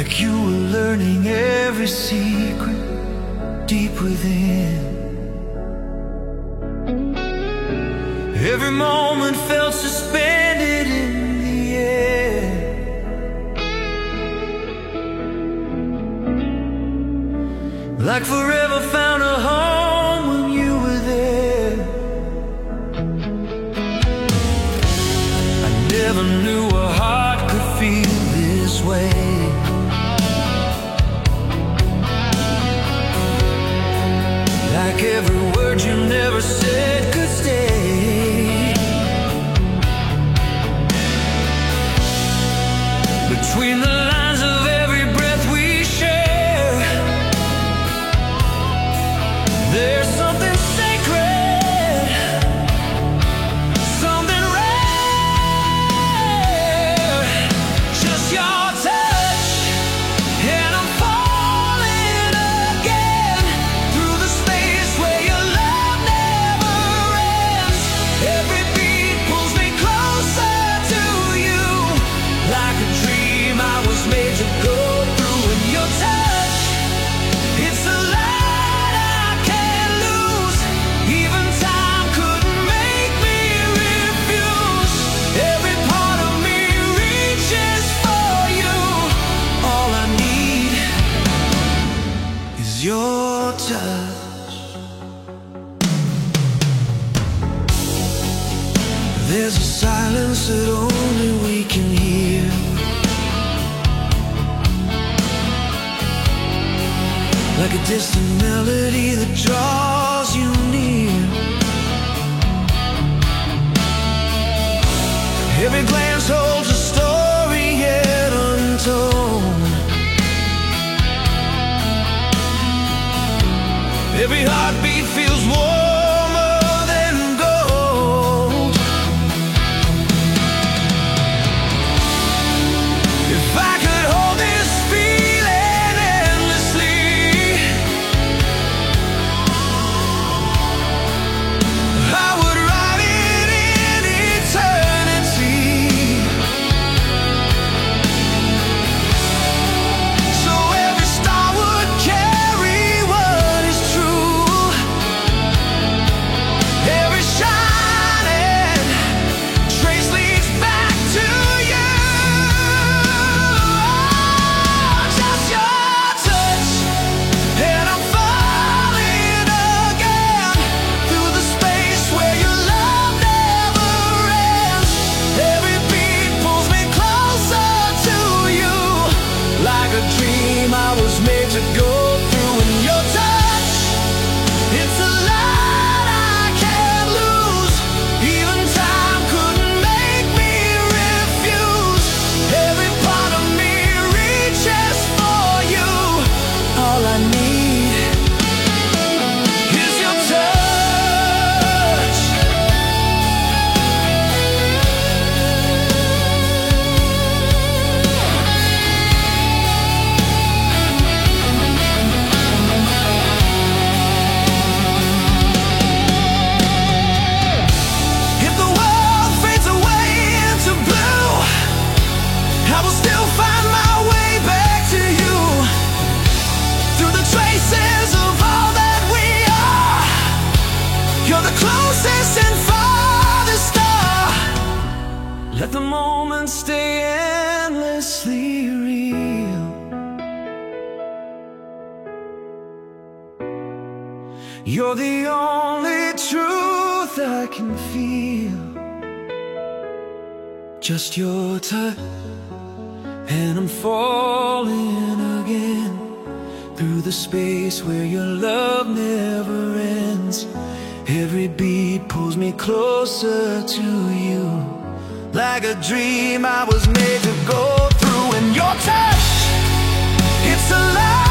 like you were learning every secret deep within. Every moment felt suspended in the air. Like forever found a home when you were there. I never knew a heart could feel this way. Like every word you never said could stay. Between the lines of every breath we share, there's something sacred, something rare. Just your touch, and I'm falling again through the space where your love never ends. Every beat pulls me closer to you, like a dream I was made to go through. And your touch, it's a light I can't lose. Even time couldn't make me refuse. Every part of me reaches for you. All I need is your touch. There's a silence that only we can hear, like a distant melody that draws you near. Every glance holds a story yet untold. Every heartbeat feels warmer than gold. If I could hold this feeling endlessly, I would write it in eternity. So every star would carry what is true. Every shining trace leads back to you. Just your touch, and I'm falling again through the space where your love never ends. Every beat pulls me closer to you, like a dream I was made to go through. And your touch, it's a light I can't lose. Even time couldn't make me refuse. Every part of me reaches for you. All I need is your touch. If the world fades away into blue, I will still find my way back to you. Through the traces of all that we are, you're the closest and farthest star. Let the moment stay endlessly real. You're the only truth I can feel. Just your touch, and I'm falling again through the space where your love never ends. Every beat pulls me closer to you, like a dream I was made to go through. And your touch, it's a light